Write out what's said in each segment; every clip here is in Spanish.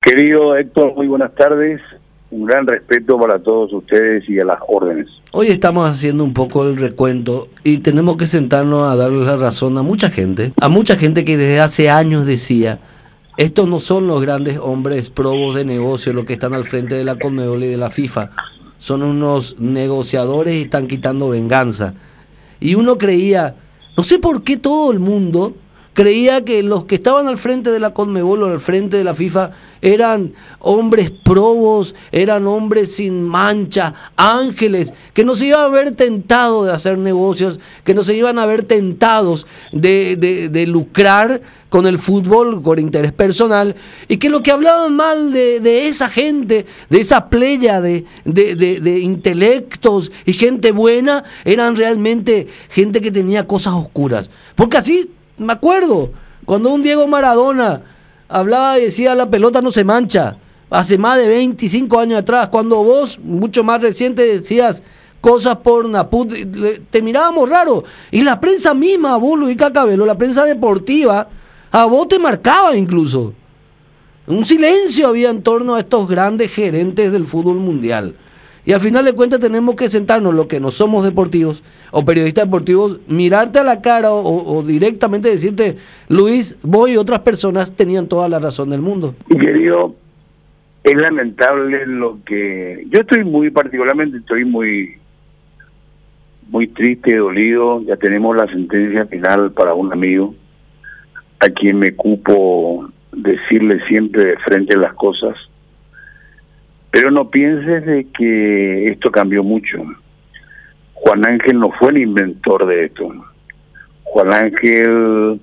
Querido Héctor, muy buenas tardes. Un gran respeto para todos ustedes y a las órdenes. Hoy estamos haciendo un poco el recuento y tenemos que sentarnos a darle la razón a mucha gente que desde hace años decía: estos no son los grandes hombres probos de negocio los que están al frente de la Conmebol y de la FIFA, son unos negociadores y están quitando venganza. Y uno creía, no sé por qué todo el mundo creía que los que estaban al frente de la Conmebol o al frente de la FIFA eran hombres probos, eran hombres sin mancha, ángeles, que no se iban a ver tentados de hacer negocios, que no se iban a ver tentados de lucrar con el fútbol, con interés personal, y que lo que hablaban mal de esa gente, de esa playa de intelectos y gente buena, eran realmente gente que tenía cosas oscuras. Porque así, me acuerdo, cuando un Diego Maradona hablaba y decía: la pelota no se mancha, hace más de 25 años atrás, cuando vos, mucho más reciente, decías cosas por Naput, te mirábamos raro, y la prensa misma, vos, Luis Cacabelo, la prensa deportiva, a vos te marcaba incluso. Un silencio había en torno a estos grandes gerentes del fútbol mundial. Y al final de cuentas tenemos que sentarnos, los que no somos deportivos o periodistas deportivos, mirarte a la cara o directamente decirte: Luis, vos y otras personas tenían toda la razón del mundo. Y querido, es lamentable lo que... Yo estoy muy triste, dolido. Ya tenemos la sentencia final para un amigo a quien me cupo decirle siempre de frente las cosas. Pero no pienses de que esto cambió mucho. Juan Ángel no fue el inventor de esto. Juan Ángel,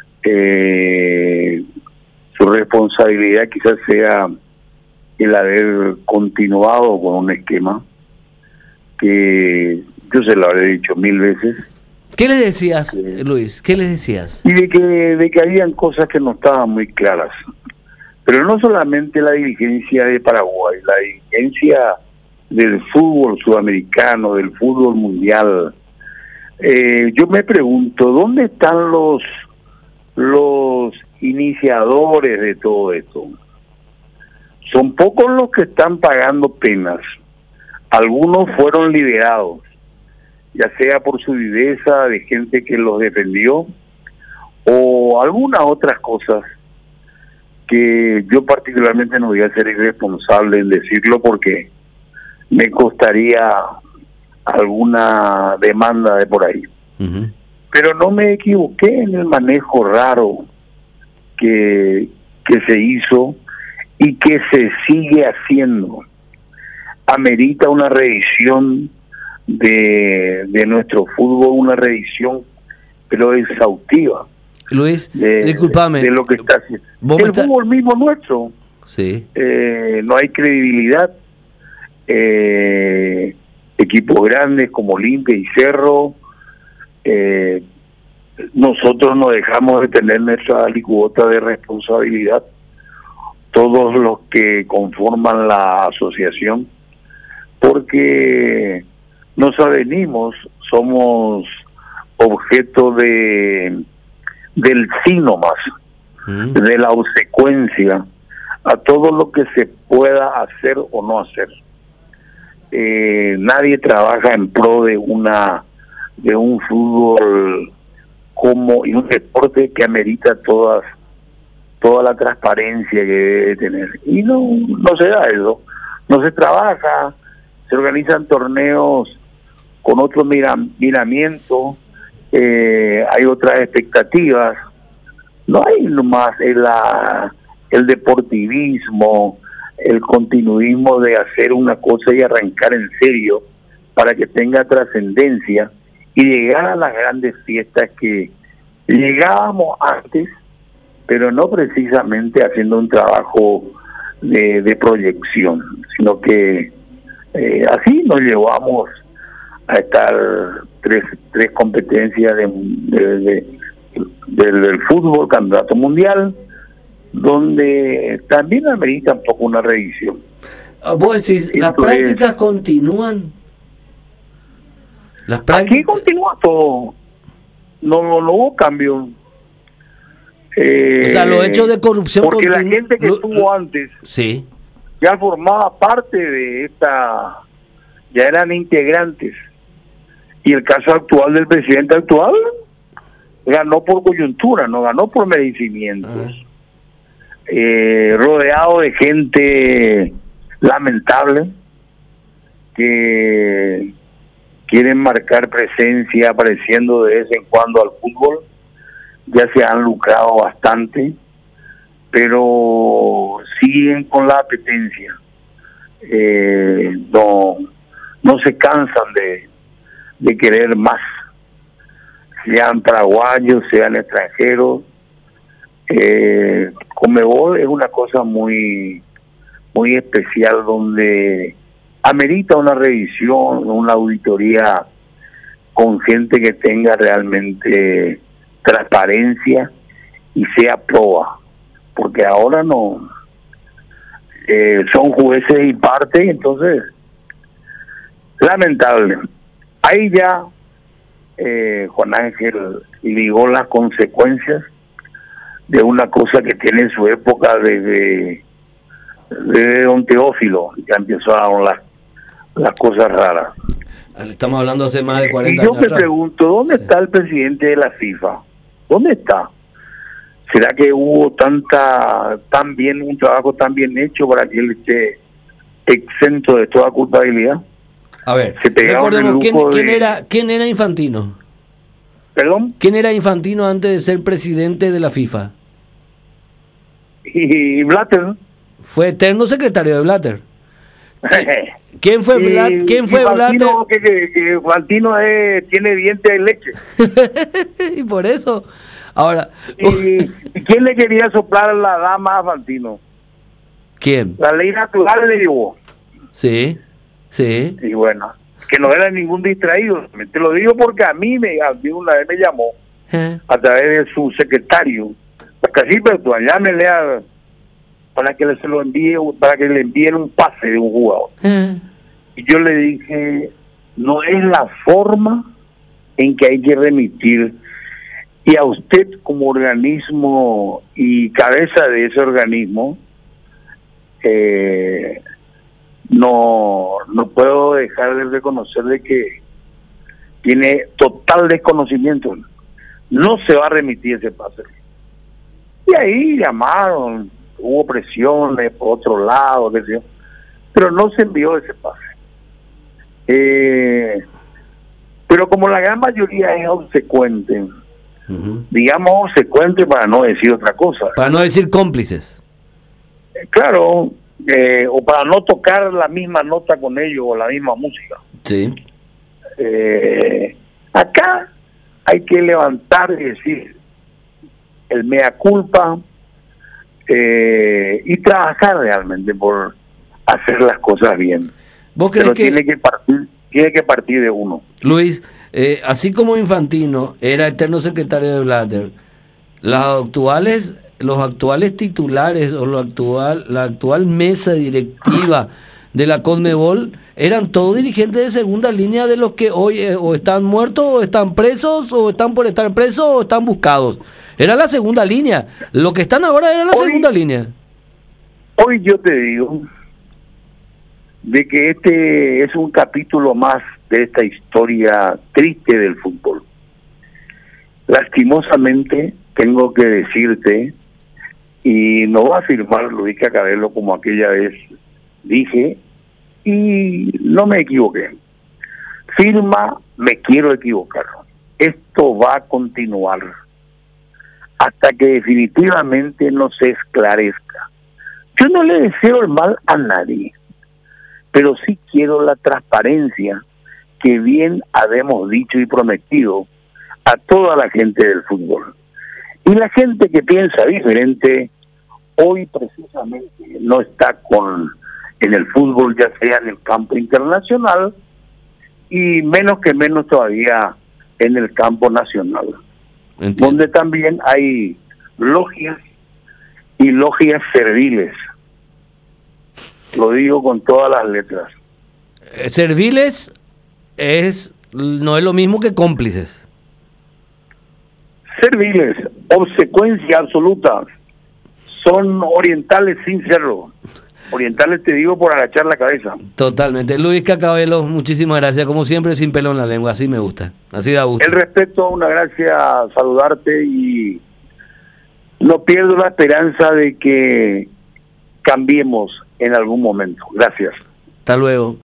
su responsabilidad quizás sea el haber continuado con un esquema que yo se lo habré dicho 1000 veces. ¿Qué les decías, Luis? ¿Qué les decías? Y de que habían cosas que no estaban muy claras. Pero no solamente la dirigencia de Paraguay, la dirigencia del fútbol sudamericano, del fútbol mundial. Yo me pregunto, ¿dónde están los iniciadores de todo esto? Son pocos los que están pagando penas. Algunos fueron liberados, ya sea por su viveza de gente que los defendió o algunas otras cosas que yo particularmente no voy a ser irresponsable en decirlo porque me costaría alguna demanda de por ahí. Uh-huh. Pero no me equivoqué en el manejo raro que se hizo y que se sigue haciendo. Amerita una revisión de nuestro fútbol, una revisión pero exhaustiva. Luis, discúlpame. De lo que está haciendo. El fútbol mismo nuestro. Sí. No hay credibilidad. Equipos grandes como Olimpia y Cerro. Nosotros no dejamos de tener nuestra alicuota de responsabilidad. Todos los que conforman la asociación. Porque nos avenimos, somos objeto del sí nomás, de la obsecuencia a todo lo que se pueda hacer o no hacer. Nadie trabaja en pro de un fútbol y un deporte que amerita toda la transparencia que debe tener. Y no se da eso. No se trabaja, se organizan torneos con otro miramiento. Hay otras expectativas, no hay nomás el deportivismo, el continuismo de hacer una cosa y arrancar en serio para que tenga trascendencia y llegar a las grandes fiestas que llegábamos antes, pero no precisamente haciendo un trabajo de proyección, sino que así nos llevamos a estar tres competencias del fútbol, campeonato mundial, donde también amerita un poco una revisión. Vos decís, las prácticas continúan. Aquí continúa todo. No hubo cambio. O sea, los hechos de corrupción... Porque la gente que estuvo antes sí, ya formaba parte de esta, ya eran integrantes. Y el caso actual del presidente actual ganó por coyuntura, no ganó por merecimientos. Rodeado de gente lamentable que quieren marcar presencia apareciendo de vez en cuando al fútbol. Ya se han lucrado bastante, pero siguen con la apetencia. No se cansan de querer más, sean paraguayos, sean extranjeros. Conmebol es una cosa muy especial, donde amerita una revisión, una auditoría con gente que tenga realmente transparencia y sea proba, porque ahora no son jueces y parte. Entonces, lamentable. Ahí ya Juan Ángel ligó las consecuencias de una cosa que tiene su época desde don Teófilo, ya empezaron las cosas raras. Estamos hablando hace más de 40 años. Y yo me pregunto, ¿dónde está el presidente de la FIFA? ¿Dónde está? ¿Será que hubo un trabajo tan bien hecho para que él esté exento de toda culpabilidad? A ver, recordemos, ¿quién era Infantino? ¿Perdón? ¿Quién era Infantino antes de ser presidente de la FIFA? Y Blatter. Fue eterno secretario de Blatter. ¿Quién fue Blatter? Que Infantino tiene dientes de leche. Y por eso... Ahora, ¿Y quién le quería soplar la dama a Fantino? ¿Quién? La ley natural le llevó. Sí. Y bueno, que no era ningún distraído. Te lo digo porque a mí una vez me llamó a través de su secretario. Casi, pero llámenle para que se lo envíe, para que le envíen un pase de un jugador. Y yo le dije, no es la forma en que hay que remitir. Y a usted como organismo y cabeza de ese organismo, no puedo dejar de reconocer de que tiene total desconocimiento. No se va a remitir ese pase. Y ahí llamaron, hubo presiones por otro lado, pero no se envió ese pase. Pero como la gran mayoría es obsecuente, digamos obsecuente para no decir otra cosa. Para no decir cómplices. Claro, o para no tocar la misma nota con ellos o la misma música. Sí. Acá hay que levantar y decir el mea culpa y trabajar realmente por hacer las cosas bien. ¿Vos crees que tiene que partir de uno? Luis, así como Infantino era eterno secretario de Blatter, los actuales titulares o la actual mesa directiva de la Conmebol eran todos dirigentes de segunda línea, de los que hoy o están muertos, o están presos, o están por estar presos, o están buscados. Era la segunda línea. Lo que están ahora era la segunda línea. Hoy yo te digo de que este es un capítulo más de esta historia triste del fútbol. Lastimosamente tengo que decirte, y no va a afirmar Luis Cacabello como aquella vez dije, y no me equivoqué. Me quiero equivocar. Esto va a continuar hasta que definitivamente no se esclarezca. Yo no le deseo el mal a nadie, pero sí quiero la transparencia que bien habemos dicho y prometido a toda la gente del fútbol. Y la gente que piensa diferente, hoy precisamente no está en el fútbol, ya sea en el campo internacional, y menos todavía en el campo nacional. Entiendo. Donde también hay logias y logias serviles. Lo digo con todas las letras. Serviles no es lo mismo que cómplices. serviles, obsecuencia absoluta. Son orientales sin serlo. Orientales te digo por agachar la cabeza. Totalmente. Luis Cacabelo, muchísimas gracias. Como siempre, sin pelo en la lengua. Así me gusta. Así da gusto. El respeto, una gracia, saludarte y no pierdo la esperanza de que cambiemos en algún momento. Gracias. Hasta luego.